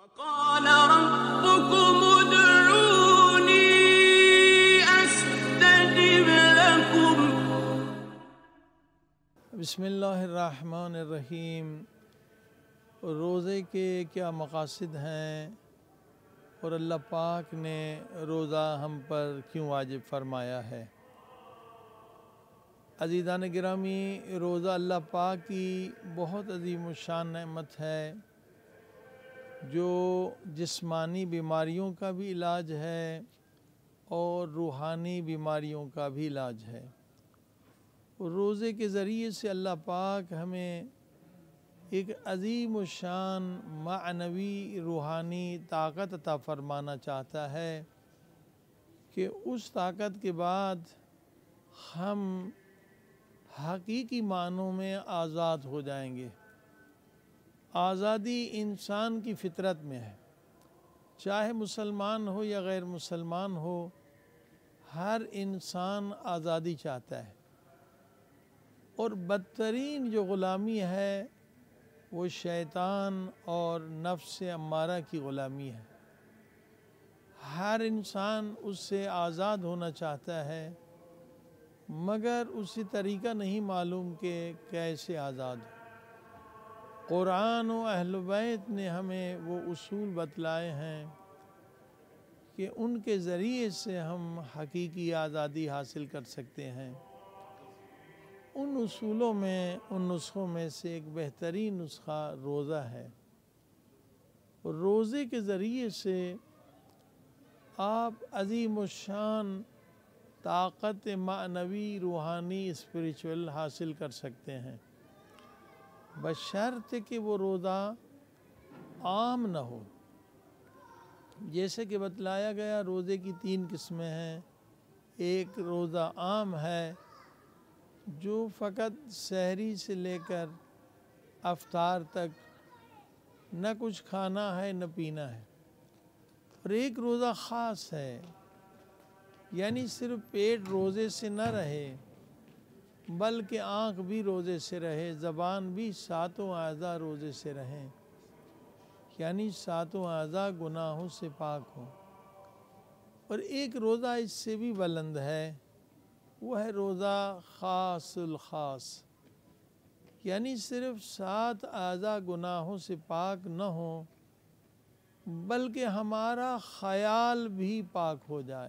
وقال ربكم ادعوني استجب لكم۔ بسم اللہ الرحمن الرحیم۔ روزے کے کیا مقاصد ہیں اور اللہ پاک نے روزہ ہم پر کیوں واجب فرمایا ہے؟ عزیزان گرامی، روزہ اللہ پاک کی بہت عظیم الشان نعمت ہے جو جسمانی بیماریوں کا بھی علاج ہے اور روحانی بیماریوں کا بھی علاج ہے۔ روزے کے ذریعے سے اللہ پاک ہمیں ایک عظیم الشان معنوی روحانی طاقت عطا فرمانا چاہتا ہے کہ اس طاقت کے بعد ہم حقیقی معنوں میں آزاد ہو جائیں گے۔ آزادی انسان کی فطرت میں ہے، چاہے مسلمان ہو یا غیر مسلمان ہو، ہر انسان آزادی چاہتا ہے۔ اور بدترین جو غلامی ہے وہ شیطان اور نفس امارہ کی غلامی ہے۔ ہر انسان اس سے آزاد ہونا چاہتا ہے، مگر اسی طریقہ نہیں معلوم کہ کیسے آزاد ہو۔ قرآن و اہل بیت نے ہمیں وہ اصول بتلائے ہیں کہ ان کے ذریعے سے ہم حقیقی آزادی حاصل کر سکتے ہیں۔ ان اصولوں میں، ان نسخوں میں سے ایک بہترین نسخہ روزہ ہے۔ روزے کے ذریعے سے آپ عظیم الشان طاقت معنوی روحانی اسپریچول حاصل کر سکتے ہیں، بشرط کہ وہ روزہ عام نہ ہو۔ جیسے کہ بتلایا گیا، روزے کی 3 قسمیں ہیں۔ ایک روزہ عام ہے جو فقط سحری سے لے کر افطار تک نہ کچھ کھانا ہے نہ پینا ہے۔ اور ایک روزہ خاص ہے، یعنی صرف پیٹ روزے سے نہ رہے بلکہ آنکھ بھی روزے سے رہے، زبان بھی، 7 اعضاء روزے سے رہیں، یعنی 7 اعضاء گناہوں سے پاک ہوں۔ اور ایک روزہ اس سے بھی بلند ہے، وہ ہے روزہ خاص الخاص، یعنی صرف 7 اعضاء گناہوں سے پاک نہ ہوں بلکہ ہمارا خیال بھی پاک ہو جائے۔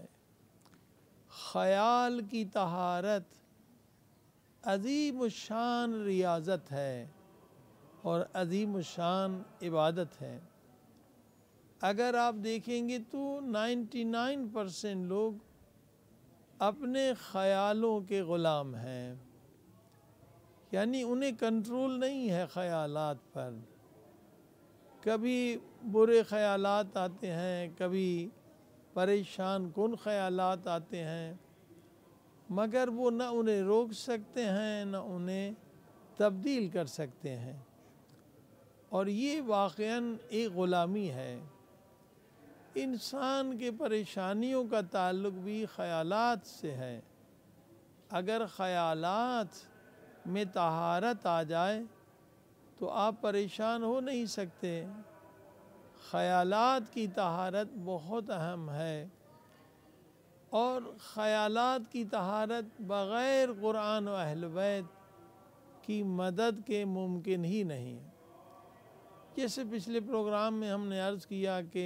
خیال کی طہارت عظیم الشان ریاضت ہے اور عظیم الشان عبادت ہے۔ اگر آپ دیکھیں گے تو 99% لوگ اپنے خیالوں کے غلام ہیں، یعنی انہیں کنٹرول نہیں ہے خیالات پر۔ کبھی برے خیالات آتے ہیں، کبھی پریشان کن خیالات آتے ہیں، مگر وہ نہ انہیں روک سکتے ہیں نہ انہیں تبدیل کر سکتے ہیں۔ اور یہ واقعاً ایک غلامی ہے۔ انسان کے پریشانیوں کا تعلق بھی خیالات سے ہے۔ اگر خیالات میں طہارت آ جائے تو آپ پریشان ہو نہیں سکتے۔ خیالات کی طہارت بہت اہم ہے، اور خیالات کی طہارت بغیر قرآن و اہل بیت کی مدد کے ممکن ہی نہیں۔ جیسے پچھلے پروگرام میں ہم نے عرض کیا کہ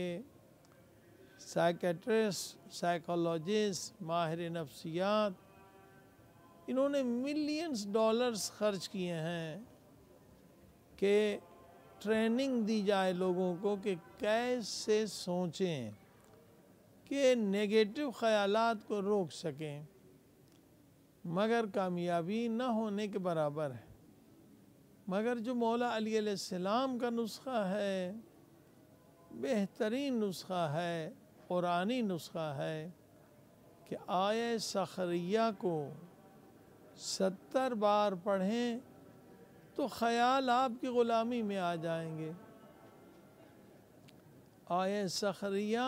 سائیکیٹرسٹ، سائیکالوجسٹ، ماہر نفسیات، انہوں نے ملینز ڈالرز خرچ کیے ہیں کہ ٹریننگ دی جائے لوگوں کو کہ کیسے سوچیں کہ نیگیٹو خیالات کو روک سکیں، مگر کامیابی نہ ہونے کے برابر ہے۔ مگر جو مولا علی علیہ السلام کا نسخہ ہے، بہترین نسخہ ہے، قرآنی نسخہ ہے کہ آیہ سخریہ کو 70 بار پڑھیں تو خیال آپ کی غلامی میں آ جائیں گے۔ آیہ سخریہ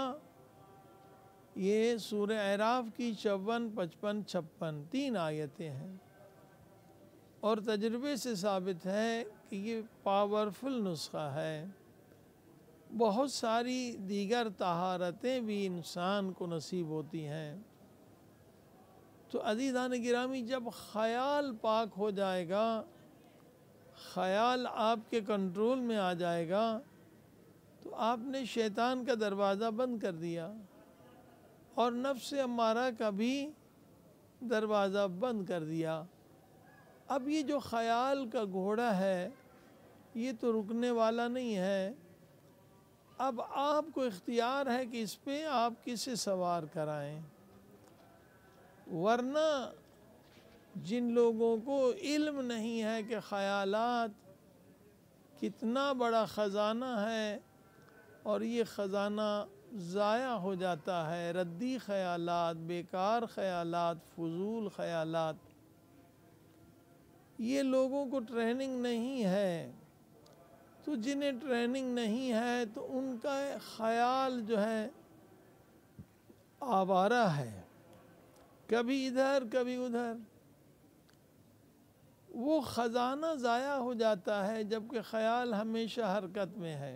یہ سورہ اعراف کی 54، 55، 56 3 آیتیں ہیں، اور تجربے سے ثابت ہے کہ یہ پاورفل نسخہ ہے۔ بہت ساری دیگر طہارتیں بھی انسان کو نصیب ہوتی ہیں۔ تو عزیزان گرامی، جب خیال پاک ہو جائے گا، خیال آپ کے کنٹرول میں آ جائے گا، تو آپ نے شیطان کا دروازہ بند کر دیا اور نفس امارہ کا بھی دروازہ بند کر دیا۔ اب یہ جو خیال کا گھوڑا ہے یہ تو رکنے والا نہیں ہے، اب آپ کو اختیار ہے کہ اس پہ آپ کسے سوار کرائیں۔ ورنہ جن لوگوں کو علم نہیں ہے کہ خیالات کتنا بڑا خزانہ ہے اور یہ خزانہ ضائع ہو جاتا ہے، ردی خیالات، بیکار خیالات، فضول خیالات، یہ لوگوں کو ٹریننگ نہیں ہے۔ تو جنہیں ٹریننگ نہیں ہے تو ان کا خیال جو ہے آوارہ ہے، کبھی ادھر کبھی ادھر، وہ خزانہ ضائع ہو جاتا ہے، جبکہ خیال ہمیشہ حرکت میں ہے۔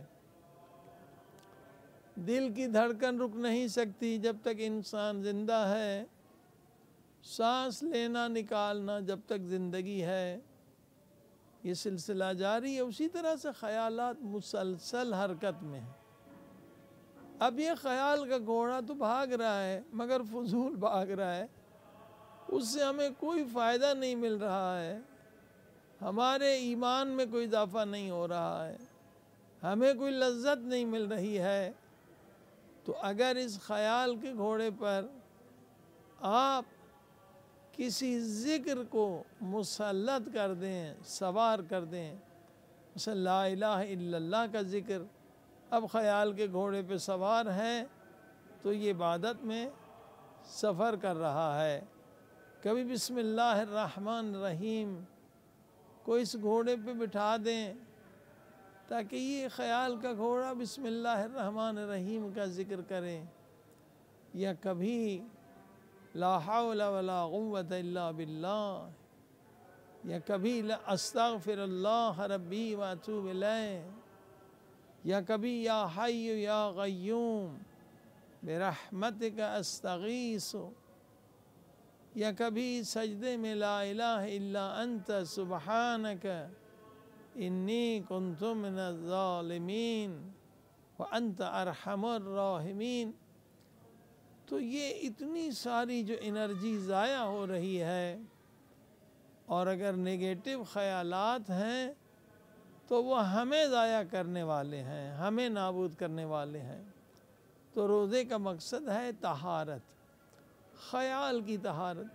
دل کی دھڑکن رک نہیں سکتی جب تک انسان زندہ ہے، سانس لینا نکالنا جب تک زندگی ہے، یہ سلسلہ جاری ہے۔ اسی طرح سے خیالات مسلسل حرکت میں ہیں۔ اب یہ خیال کا گھوڑا تو بھاگ رہا ہے مگر فضول بھاگ رہا ہے، اس سے ہمیں کوئی فائدہ نہیں مل رہا ہے، ہمارے ایمان میں کوئی اضافہ نہیں ہو رہا ہے، ہمیں کوئی لذت نہیں مل رہی ہے۔ تو اگر اس خیال کے گھوڑے پر آپ کسی ذکر کو مسلط کر دیں، سوار کر دیں، مثلا لا الہ الا اللہ کا ذکر اب خیال کے گھوڑے پہ سوار ہے تو یہ عبادت میں سفر کر رہا ہے۔ کبھی بسم اللہ الرحمن الرحیم کو اس گھوڑے پہ بٹھا دیں تاکہ یہ خیال کا گھوڑا بسم اللہ الرحمن الرحیم کا ذکر کریں، یا کبھی لا حول ولا قوة الا باللہ، یا کبھی استغفر اللہ ربی واتوب الیہ، یا کبھی یا حی یا قیوم برحمتک استغیث، یا کبھی سجدے میں لا الہ الا انت سبحانک انی کنت من الظالمین وانت ارحم الراحمین۔ تو یہ اتنی ساری جو انرجی ضائع ہو رہی ہے، اور اگر نگیٹو خیالات ہیں تو وہ ہمیں ضائع کرنے والے ہیں، ہمیں نابود کرنے والے ہیں۔ تو روزے کا مقصد ہے طہارت، خیال کی طہارت۔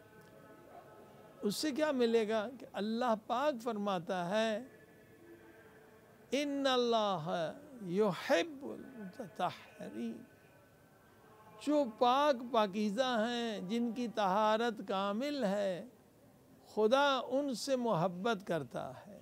اس سے کیا ملے گا کہ اللہ پاک فرماتا ہے ان اللہ یحب المتطہرین، جو پاک پاکیزہ ہیں، جن کی طہارت کامل ہے، خدا ان سے محبت کرتا ہے۔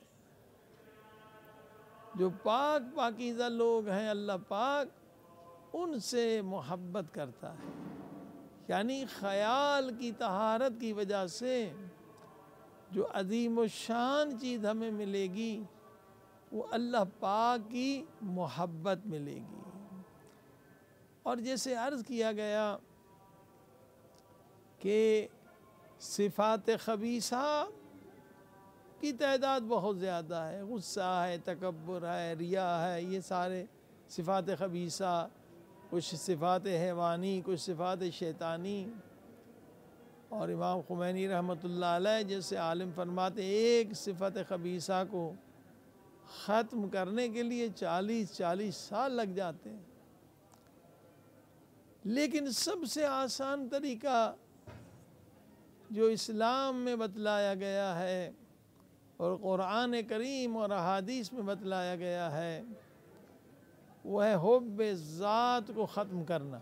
جو پاک پاکیزہ لوگ ہیں اللہ پاک ان سے محبت کرتا ہے۔ یعنی خیال کی طہارت کی وجہ سے جو عظیم الشان چیز ہمیں ملے گی وہ اللہ پاک کی محبت ملے گی۔ اور جیسے عرض کیا گیا کہ صفات خبیثہ کی تعداد بہت زیادہ ہے، غصہ ہے، تکبر ہے، ریا ہے، یہ سارے صفات خبیثہ، کچھ صفات حیوانی، کچھ صفات شیطانی۔ اور امام خمینی رحمۃ اللہ علیہ جیسے عالم فرماتے ایک صفت خبیثہ کو ختم کرنے کے لیے 40 سال لگ جاتے ہیں۔ لیکن سب سے آسان طریقہ جو اسلام میں بتلایا گیا ہے اور قرآن کریم اور احادیث میں بتلایا گیا ہے وہ ہے حب ذات کو ختم کرنا۔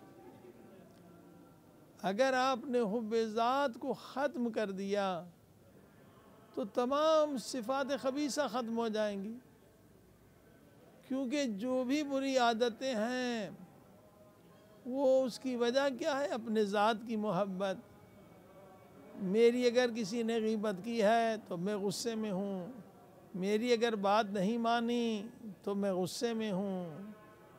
اگر آپ نے حب ذات کو ختم کر دیا تو تمام صفات خبیثہ ختم ہو جائیں گی، کیونکہ جو بھی بری عادتیں ہیں وہ اس کی وجہ کیا ہے؟ اپنے ذات کی محبت۔ میری اگر کسی نے غیبت کی ہے تو میں غصے میں ہوں، میری اگر بات نہیں مانی تو میں غصے میں ہوں،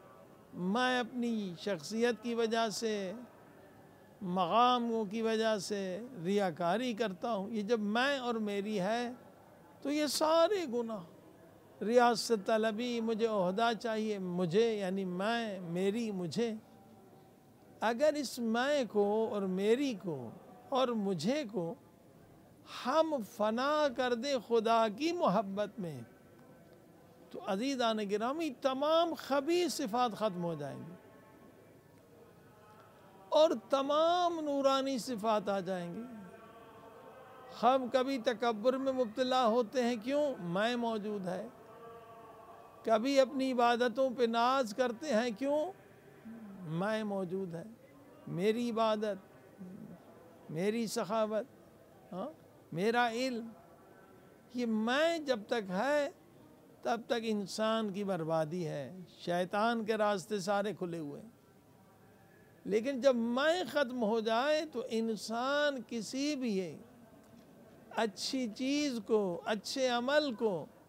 میں اپنی شخصیت کی وجہ سے، مقاموں کی وجہ سے ریاکاری کرتا ہوں، یہ جب میں اور میری ہے تو یہ سارے گناہ، ریاست طلبی، مجھے عہدہ چاہیے، مجھے یعنی میں، میری، مجھے، اگر اس میں کو اور میری کو اور مجھے کو ہم فنا کر دیں خدا کی محبت میں تو عزیزان گرامی تمام خبیث صفات ختم ہو جائیں گی اور تمام نورانی صفات آ جائیں گی۔ ہم کبھی تکبر میں مبتلا ہوتے ہیں، کیوں؟ میں موجود ہے۔ کبھی اپنی عبادتوں پہ ناز کرتے ہیں، کیوں؟ میں موجود ہے، میری عبادت، میری سخاوت، میرا علم، یہ میں جب تک ہے تب تک انسان کی بربادی ہے، شیطان کے راستے سارے کھلے ہوئے ہیں۔ لیکن جب میں ختم ہو جائے تو انسان کسی بھی اچھی چیز کو، اچھے عمل کو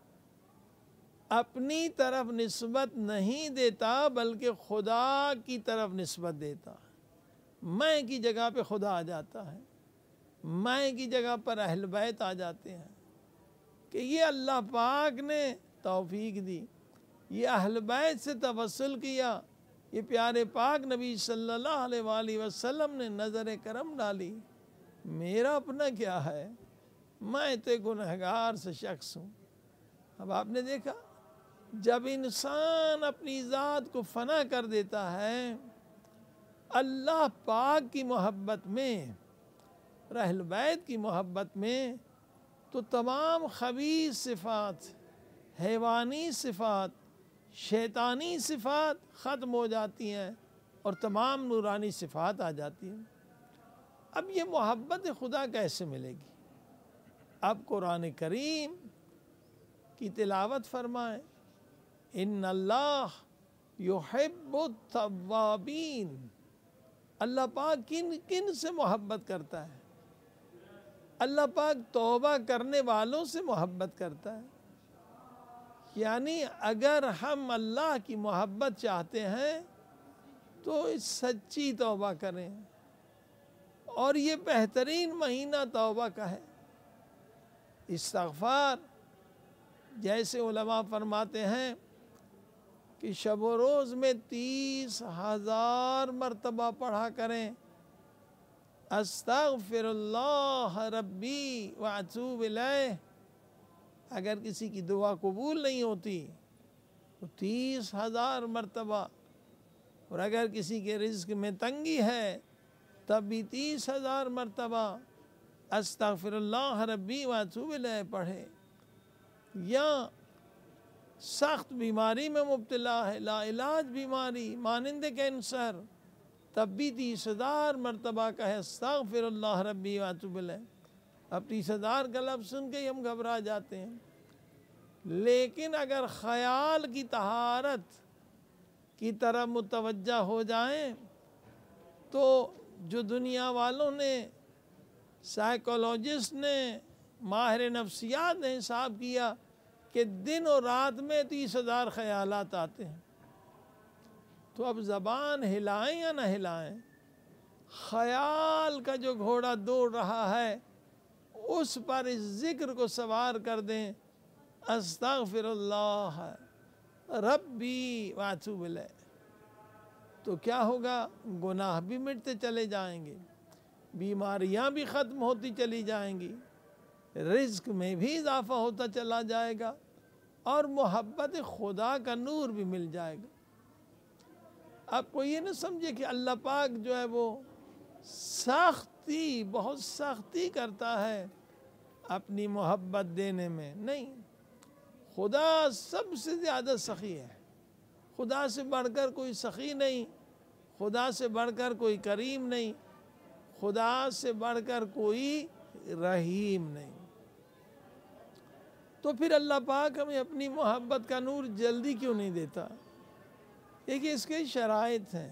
اپنی طرف نسبت نہیں دیتا بلکہ خدا کی طرف نسبت دیتا ہے۔ میں کی جگہ پہ خدا آ جاتا ہے، میں کی جگہ پر اہل بیت آ جاتے ہیں کہ یہ اللہ پاک نے توفیق دی، یہ اہل بیت سے توسل کیا، یہ پیارے پاک نبی صلی اللہ علیہ وآلہ وسلم نے نظر کرم ڈالی، میرا اپنا کیا ہے، میں تو گنہگار سے شخص ہوں۔ اب آپ نے دیکھا جب انسان اپنی ذات کو فنا کر دیتا ہے اللہ پاک کی محبت میں، اہل بیت کی محبت میں، تو تمام خبیث صفات، حیوانی صفات، شیطانی صفات ختم ہو جاتی ہیں اور تمام نورانی صفات آ جاتی ہیں۔ اب یہ محبت خدا کیسے ملے گی؟ اب قرآن کریم کی تلاوت فرمائیں، ان اللہ یحب التوابین، اللہ پاک کن کن سے محبت کرتا ہے؟ اللہ پاک توبہ کرنے والوں سے محبت کرتا ہے۔ یعنی اگر ہم اللہ کی محبت چاہتے ہیں تو سچی توبہ کریں، اور یہ بہترین مہینہ توبہ کا ہے۔ استغفار جیسے علماء فرماتے ہیں کہ شب و روز میں 30,000 مرتبہ پڑھا کریں، استغفر اللہ ربی واتوب الیہ۔ اگر کسی کی دعا قبول نہیں ہوتی تو 30,000 مرتبہ، اور اگر کسی کے رزق میں تنگی ہے تب بھی 30,000 مرتبہ استغفر اللہ ربی واتوب الیہ پڑھے۔ یا سخت بیماری میں مبتلا ہے، لا علاج بیماری مانند کینسر، تب بھی 30,000 مرتبہ کہے استغفر اللہ ربی واتوب الیہ۔ اب 30,000 کا لفظ سن کے ہی ہم گھبرا جاتے ہیں، لیکن اگر خیال کی طہارت کی طرف متوجہ ہو جائیں تو جو دنیا والوں نے، سائیکولوجسٹ نے، ماہر نفسیات نے حساب کیا کہ دن اور رات میں 30,000 خیالات آتے ہیں، تو اب زبان ہلائیں یا نہ ہلائیں، خیال کا جو گھوڑا دوڑ رہا ہے اس پر اس ذکر کو سوار کر دیں، استغفر اللہ ربی واتوب الیہ، تو کیا ہوگا؟ گناہ بھی مٹتے چلے جائیں گے، بیماریاں بھی ختم ہوتی چلی جائیں گی، رزق میں بھی اضافہ ہوتا چلا جائے گا، اور محبت خدا کا نور بھی مل جائے گا۔ آپ کو یہ نہ سمجھے کہ اللہ پاک جو ہے وہ سختی، بہت سختی کرتا ہے اپنی محبت دینے میں، نہیں، خدا سب سے زیادہ سخی ہے، خدا سے بڑھ کر کوئی سخی نہیں، خدا سے بڑھ کر کوئی کریم نہیں، خدا سے بڑھ کر کوئی رحیم نہیں۔ تو پھر اللہ پاک ہمیں اپنی محبت کا نور جلدی کیوں نہیں دیتا؟ دیکھیے اس کے شرائط ہیں۔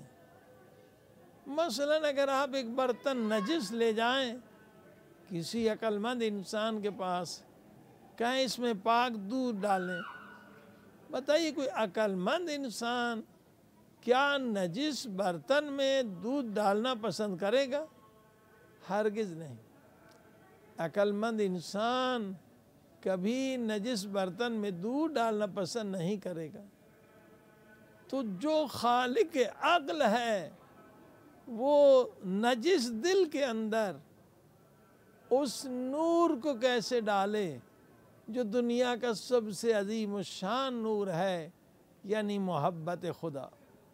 مثلاً اگر آپ ایک برتن نجس لے جائیں کسی عقل مند انسان کے پاس، کہیں اس میں پاک دودھ ڈالیں، بتائیے کوئی عقل مند انسان کیا نجس برتن میں دودھ ڈالنا پسند کرے گا؟ ہرگز نہیں۔ عقل مند انسان کبھی نجس برتن میں دودھ ڈالنا پسند نہیں کرے گا۔ تو جو خالق عقل ہے وہ نجس دل کے اندر اس نور کو کیسے ڈالے جو دنیا کا سب سے عظیم الشان نور ہے، یعنی محبت خدا۔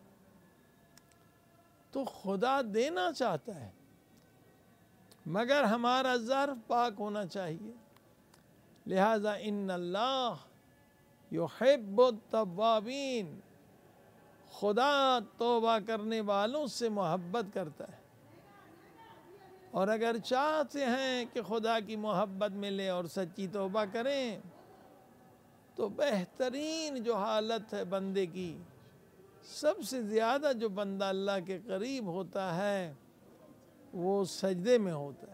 تو خدا دینا چاہتا ہے مگر ہمارا ظرف پاک ہونا چاہیے، لہذا ان اللہ یحب التوابین، خدا توبہ کرنے والوں سے محبت کرتا ہے۔ اور اگر چاہتے ہیں کہ خدا کی محبت ملے اور سچی توبہ کریں تو بہترین جو حالت ہے بندے کی، سب سے زیادہ جو بندہ اللہ کے قریب ہوتا ہے وہ سجدے میں ہوتا ہے۔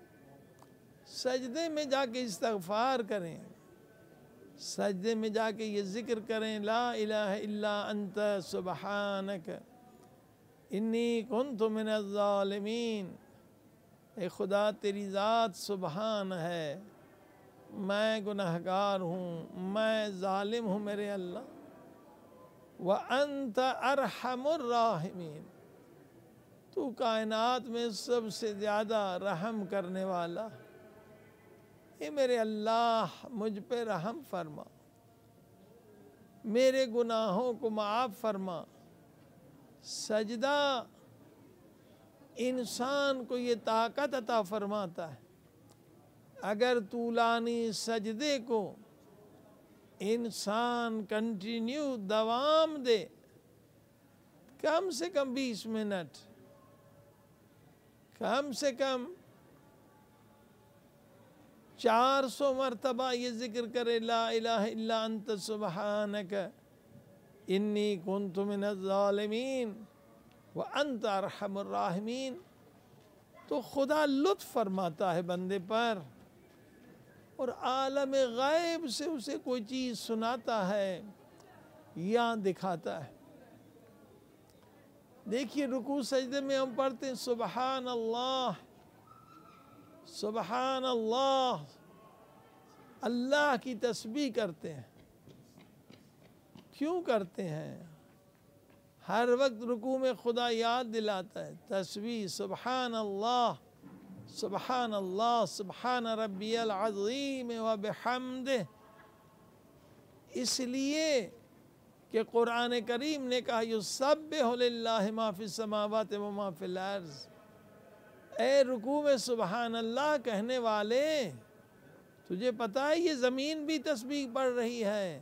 سجدے میں جا کے استغفار کریں، سجدے میں جا کے یہ ذکر کریں، لا الہ الا انت سبحانک انی کنت من الظالمین، اے خدا تیری ذات سبحان ہے، میں گنہگار ہوں، میں ظالم ہوں میرے اللہ۔ وَأَنْتَ أَرْحَمُ الرَّاحِمِينَ، تو کائنات میں سب سے زیادہ رحم کرنے والا، اے میرے اللہ مجھ پہ رحم فرما، میرے گناہوں کو معاف فرما۔ سجدہ انسان کو یہ طاقت عطا فرماتا ہے، اگر طولانی سجدے کو انسان کنٹینیو دوام دے، کم سے کم 20 منٹ، کم سے کم 400 مرتبہ یہ ذکر کرے، لا الہ الا انت سبحانک انی کنت من الظالمین وانت ارحم الراحمین، تو خدا لطف فرماتا ہے بندے پر اور عالم غیب سے اسے کوئی چیز سناتا ہے یا دکھاتا ہے۔ دیکھیے رکوع سجدے میں ہم پڑھتے ہیں سبحان اللہ، سبحان اللہ، اللہ کی تسبیح کرتے ہیں۔ کیوں کرتے ہیں؟ ہر وقت رکوع میں خدا یاد دلاتا ہے، تسبیح سبحان اللہ، سبحان اللہ، سبحان ربی العظیم وبحمدہ، اس لیے کہ قرآن کریم نے کہا یسبح للہ ما فی السماوات و ما فی الارض، اے رکوع میں سبحان اللہ کہنے والے، تجھے پتہ ہے یہ زمین بھی تسبیح پڑھ رہی ہے،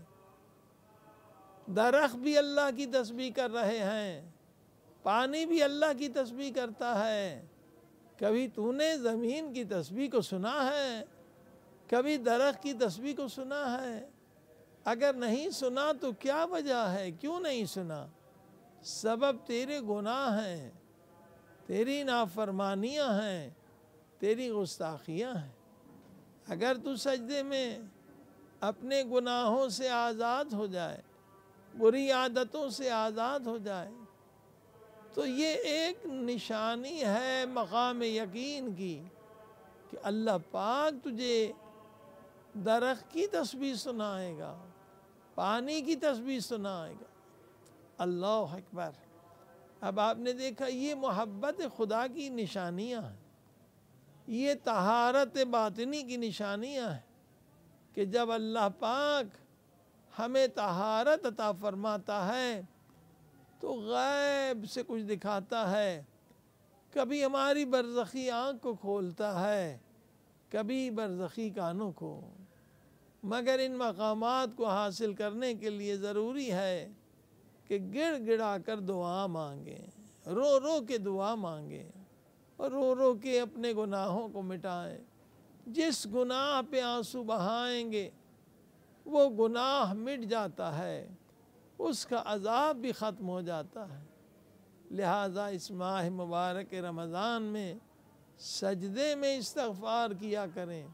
درخت بھی اللہ کی تسبیح کر رہے ہیں، پانی بھی اللہ کی تسبیح کرتا ہے۔ کبھی تو نے زمین کی تسبیح کو سنا ہے؟ کبھی درخت کی تسبیح کو سنا ہے؟ اگر نہیں سنا تو کیا وجہ ہے؟ کیوں نہیں سنا؟ سبب تیرے گناہ ہیں، تیری نافرمانیاں ہیں، تیری گستاخیاں ہیں۔ اگر تو سجدے میں اپنے گناہوں سے آزاد ہو جائے، بری عادتوں سے آزاد ہو جائے، تو یہ ایک نشانی ہے مقام یقین کی کہ اللہ پاک تجھے درخت کی تسبیح سنائے گا، پانی کی تسبیح سنائے گا۔ اللہ اکبر۔ اب آپ نے دیکھا یہ محبت خدا کی نشانیاں ہیں، یہ طہارت باطنی کی نشانیاں ہیں کہ جب اللہ پاک ہمیں طہارت عطا فرماتا ہے تو غیب سے کچھ دکھاتا ہے، کبھی ہماری برزخی آنکھ کو کھولتا ہے، کبھی برزخی کانوں کو، مگر ان مقامات کو حاصل کرنے کے لیے ضروری ہے کہ گڑ گڑا کر دعا مانگیں، رو رو کے دعا مانگیں اور رو رو کے اپنے گناہوں کو مٹائیں۔ جس گناہ پہ آنسو بہائیں گے وہ گناہ مٹ جاتا ہے، اس کا عذاب بھی ختم ہو جاتا ہے۔ لہٰذا اس ماہ مبارک رمضان میں سجدے میں استغفار کیا کریں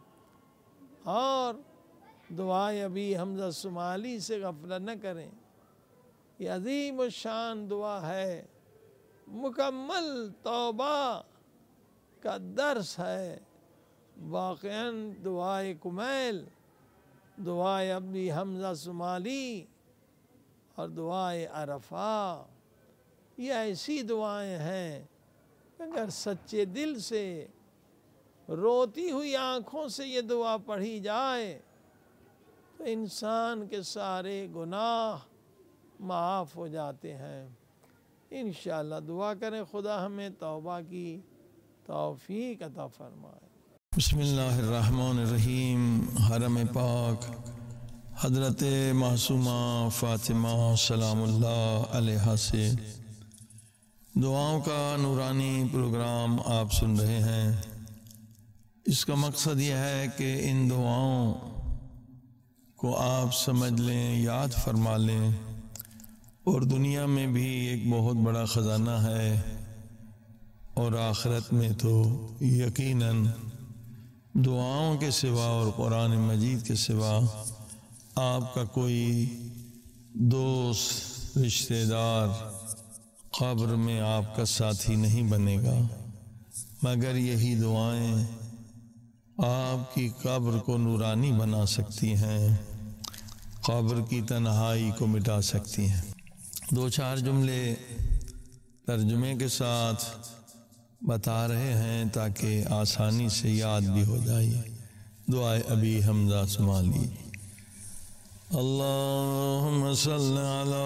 اور دعائے ابی حمزہ صومالی سے غفلت نہ کریں۔ یہ عظیم الشان دعا ہے، مکمل توبہ کا درس ہے، واقعاً دعائے کمیل، دعائے ابی حمزہ صومالی اور دعائے عرفہ، یہ ایسی دعائیں ہیں اگر سچے دل سے روتی ہوئی آنکھوں سے یہ دعا پڑھی جائے تو انسان کے سارے گناہ معاف ہو جاتے ہیں۔ انشاءاللہ دعا کریں خدا ہمیں توبہ کی توفیق عطا فرمائے۔ بسم اللہ الرحمن الرحیم۔ حرم پاک حضرت معصومہ فاطمہ سلام اللہ علیہا سے دعاؤں کا نورانی پروگرام آپ سن رہے ہیں۔ اس کا مقصد یہ ہے کہ ان دعاؤں کو آپ سمجھ لیں، یاد فرما لیں، اور دنیا میں بھی ایک بہت بڑا خزانہ ہے، اور آخرت میں تو یقیناً دعاؤں کے سوا اور قرآن مجید کے سوا آپ کا کوئی دوست، رشتہ دار قبر میں آپ کا ساتھی نہیں بنے گا، مگر یہی دعائیں آپ کی قبر کو نورانی بنا سکتی ہیں، قبر کی تنہائی کو مٹا سکتی ہیں۔ دو چار جملے ترجمے کے ساتھ بتا رہے ہیں تاکہ آسانی سے یاد بھی ہو جائے۔ دعائے ابی حمزہ صومالی۔ اللہم صلی علی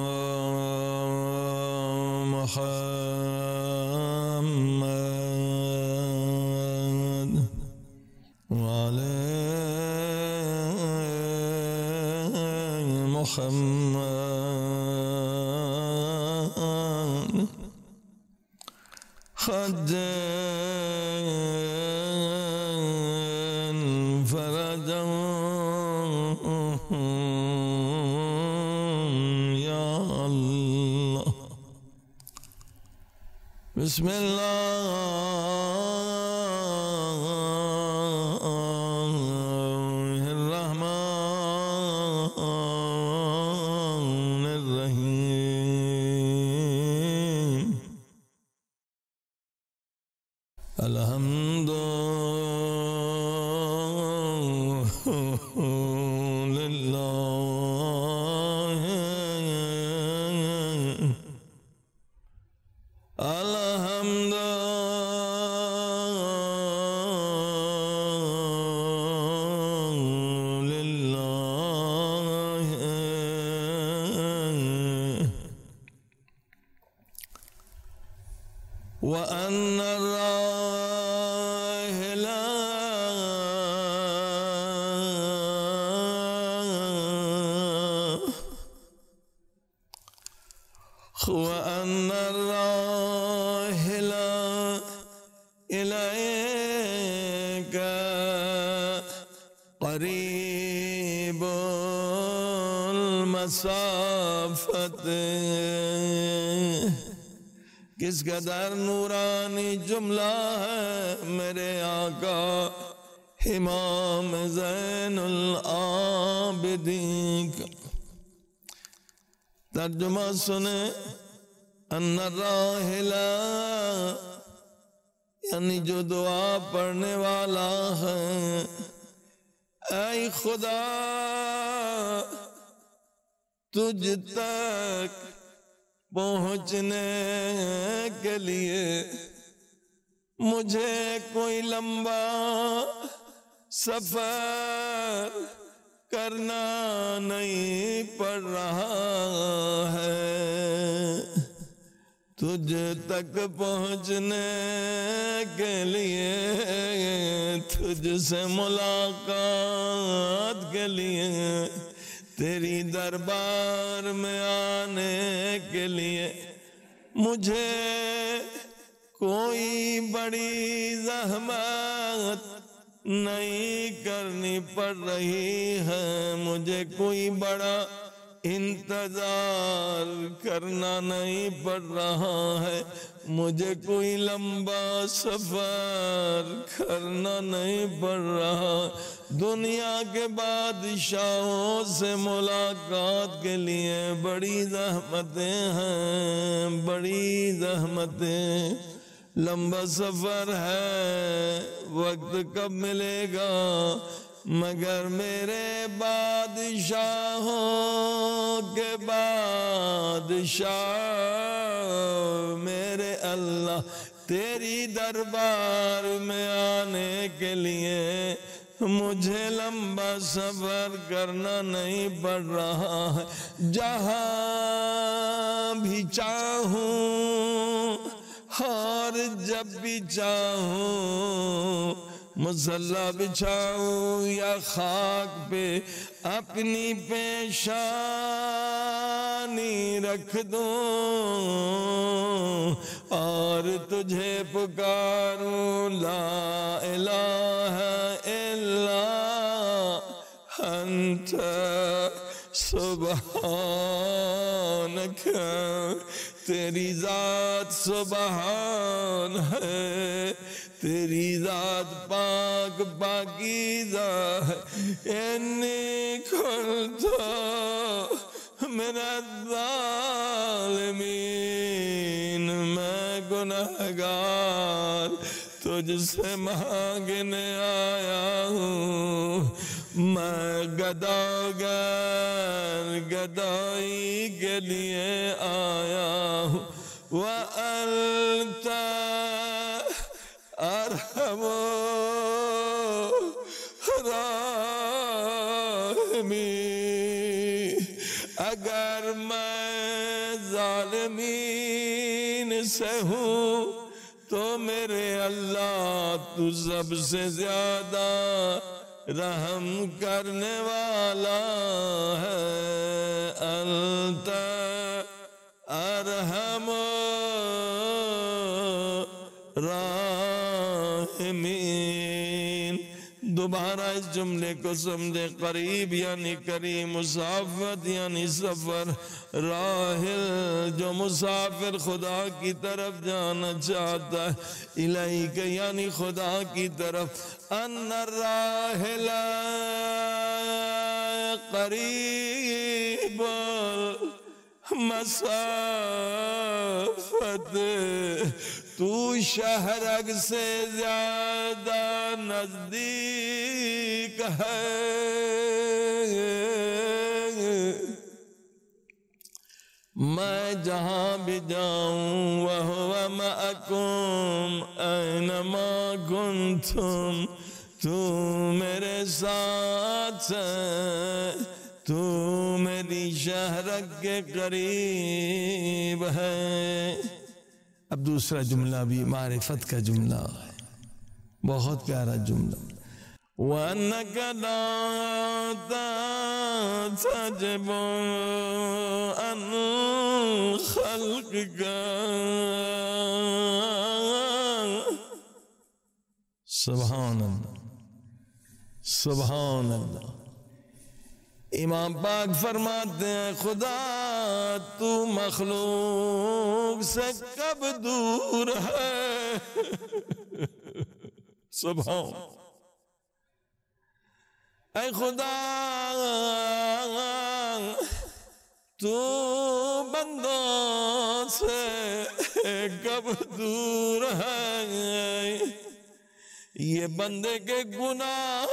محمد وعلی محمد خد فرجا یا اللہ۔ بسم اللہ الرحمن الرحیم۔ الحمد للہ الحمد للہ وأن الراحل وأن الراحل إليك قريب المسافة۔ کس قدر نورانی جملہ ہے میرے آقا امام زین العابدین کا۔ ترجمہ سنیں۔ ان الراحل یعنی جو دعا پڑھنے والا ہے، اے خدا تجھ تک پہنچنے کے لیے مجھے کوئی لمبا سفر کرنا نہیں پڑ رہا ہے، تجھ تک پہنچنے کے لیے، تجھ سے ملاقات کے لیے، تیری دربار میں آنے کے لیے مجھے کوئی بڑی زحمت نہیں کرنی پڑ رہی ہے، مجھے کوئی بڑا انتظار کرنا نہیں پڑ رہا ہے، مجھے کوئی لمبا سفر کرنا نہیں پڑ رہا، دنیا کے بادشاہوں سے ملاقات کے لیے بڑی زحمتیں ہیں، بڑی زحمتیں، لمبا سفر ہے، وقت کب ملے گا، مگر میرے بادشاہوں کے بادشاہ میرے اللہ تیری دربار میں آنے کے لیے مجھے لمبا سفر کرنا نہیں پڑ رہا ہے، جہاں بھی چاہوں اور جب بھی چاہوں، مصلی بچھاؤں یا خاک پہ اپنی پیشانی رکھ دوں اور تجھے پکاروں، لا الہ الا انت سبحانک، تیری ذات سبحان ہے، تیری ذات پاک پاکیزہ ہے، انی کنت من الظالمین، میں گنہگار تجھ سے مانگنے آیا ہوں، میں گداگر گدائی کے لیے آیا ہوں، وَأَنْتَ ارحم الراحمین، اگر میں ظالمین سے ہوں تو میرے اللہ تو سب سے زیادہ رحم کرنے والا ہے، انت ارحم الراحمین۔ دوبارہ اس جملے کو سمجھے، قریب یعنی کریم، مسافت یعنی سفر، راحل جو مسافر خدا کی طرف جانا چاہتا ہے، الیک یعنی خدا کی طرف، ان الراحل قریب مسافت، تو شہرک سے زیادہ نزدیک ہے، میں جہاں بھی جاؤں وَهُوَ مَعَكُمْ أَيْنَمَا كُنْتُمْ، تو میرے ساتھ ہے، تو میری شہرک کے قریب ہے۔ اب دوسرا جملہ بھی معرفت کا جملہ ہے، بہت پیارا جملہ، وَأَنَّكَ لَا تَعْجَبُ عَنْ خَلْقِكَ، سبحان اللہ، سبحان اللہ۔ امام پاک فرماتے ہیں، خدا تو مخلوق سے کب دور ہے، سبحان، اے خدا تو بندوں سے کب دور ہے، یہ بندے کے گناہ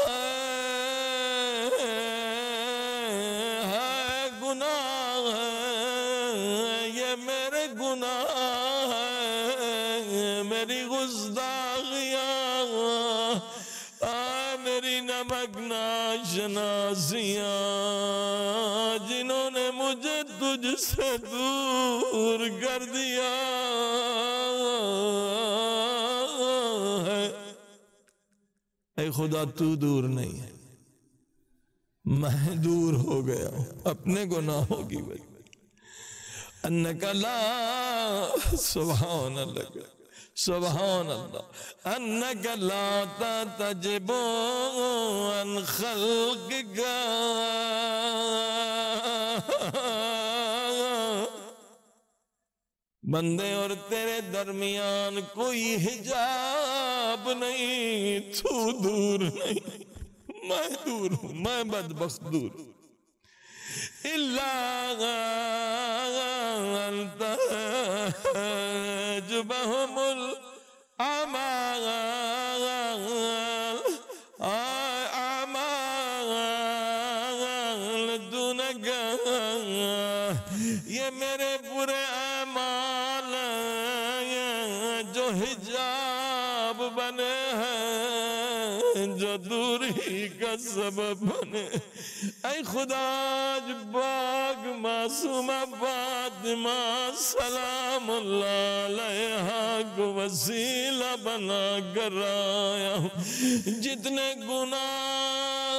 ہے، گناہ ہے، یہ میرے گناہ ہے، میری گستاخیاں، میری نمک ناشناسیاں، جنہوں نے مجھے تجھ سے دور کر دیا ہے۔ اے خدا تو دور نہیں ہے، میں دور ہو گیا ہوں اپنے گناہوں کی وجہ، انک لا، سبحان اللہ، سبحان اللہ، انک لا تعجب عن خلقک، بندے اور تیرے درمیان کوئی حجاب نہیں، تو دور نہیں، میں دور ہوں، میں بدبخت دور ہوں۔ إِلَّا أَن تَحْجُبَهُمُ الْأَعْمَالُ دُونَكَ، یہ میرے برے اعمال جو حجاب بنے ہیں، جو دوری کا سبب بنے۔ اے خدا آج پاک معصومہ فاطمہ سلام اللہ علیہا کو وسیلہ بنا کر آیا ہوں۔ جتنے گناہ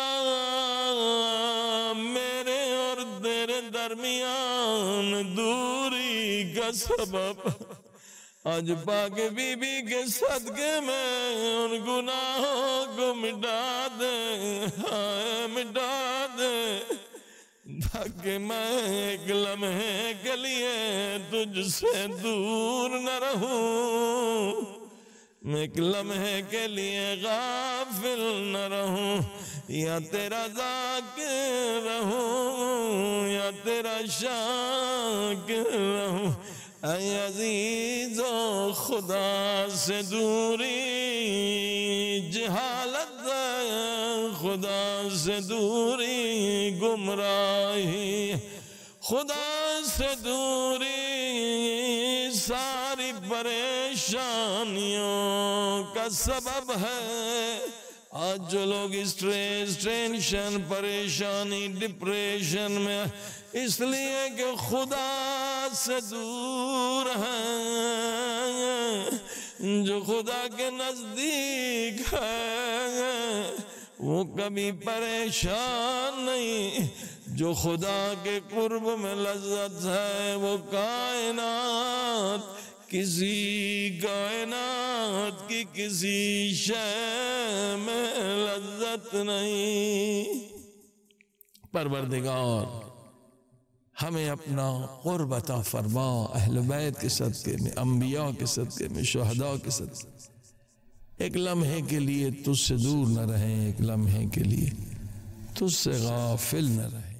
میرے اور تیرے درمیان دوری کا سبب، آج پاک بی بی کے صدقے میں ان گناہوں کو مٹا دے، ہائے مٹا دے، تاکہ میں ایک لمحے کے لیے تجھ سے دور نہ رہوں، میں ایک لمحے کے لیے غافل نہ رہوں، یا تیرا ذاکر رہوں یا تیرا شاکر رہوں۔ اے عزیز و خدا سے دوری جہالت ہے، خدا سے دوری گمراہی، خدا سے دوری ساری پریشانیوں کا سبب ہے۔ آج جو لوگ اسٹریس، ٹینشن، پریشانی، ڈپریشن میں اس لیے کہ خدا سے دور ہیں، جو خدا کے نزدیک ہے وہ کبھی پریشان نہیں، جو خدا کے قرب میں لذت ہے وہ کائنات کی کسی شے میں لذت نہیں۔ پروردگار ہمیں اپنا قرب عطا فرما، اہل بیت کے صدقے میں، انبیاء کے صدقے میں، شہداء کے صدقے میں ایک لمحے کے لیے تجھ سے دور نہ رہیں، ایک لمحے کے لیے تجھ سے غافل نہ رہیں۔